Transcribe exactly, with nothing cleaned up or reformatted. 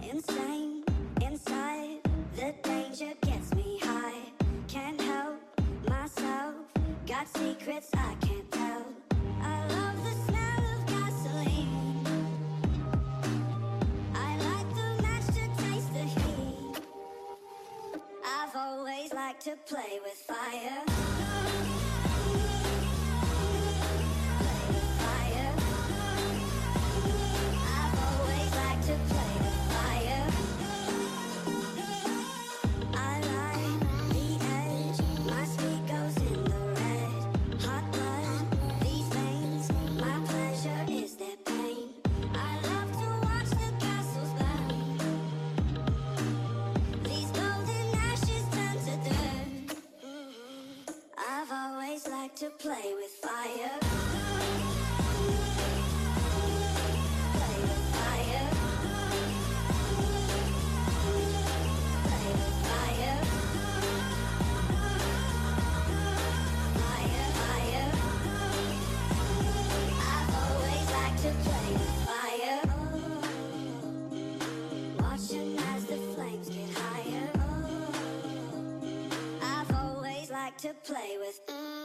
insane inside. The danger gets me high. Can't help myself. Got secrets I can't tell. I love the smell of gasoline. I like the match to taste the heat. I've always liked to play with fire. To play with fire. Play with fire. Play with fire. Fire, fire. I've always liked to play with fire. Watching as the flames get higher. I've always liked to play with